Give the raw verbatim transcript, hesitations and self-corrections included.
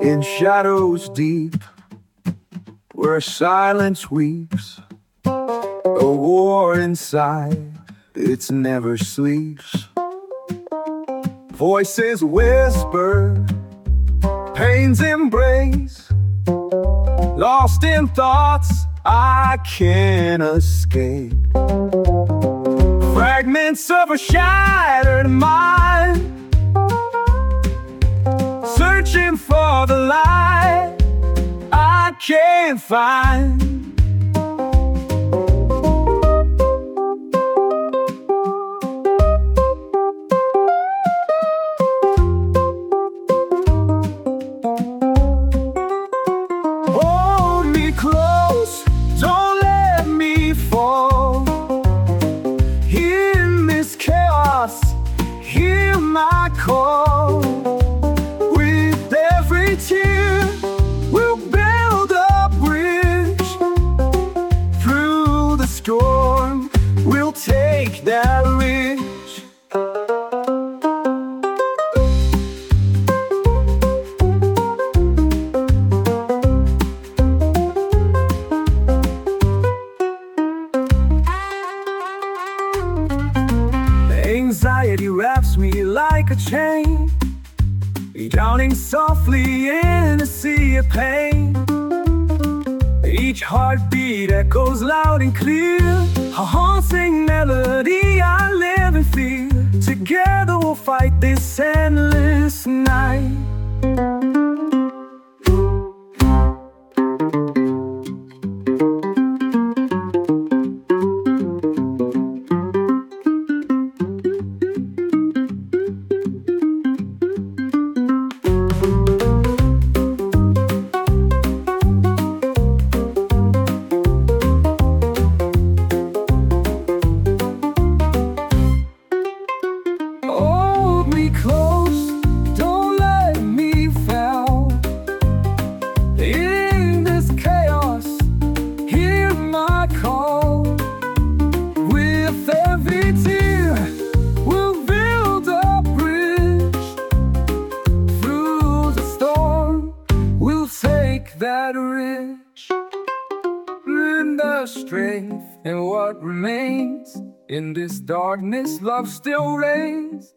In shadows deep, where silence weeps, a war inside, it never sleeps. Voices whisper, pain's embrace, lost in thoughts I can't escape. Fragments of a shattered mind, searching for the light I can't find. Hold me close, don't let me fall. In this chaos, hear my call. With every tear, we'll build a bridge. Through the storm, we'll take that ridge. Anxiety wraps me like a chain, drowning softly in a sea of pain. Each heartbeat echoes loud and clear, a haunting melody I live and feel. Together we'll fight this endless night. Close, don't let me fail. In this chaos, hear my call. With every tear, we'll build a bridge. Through the storm, we'll take that ridge. In the strength and what remains, in this darkness, love still reigns.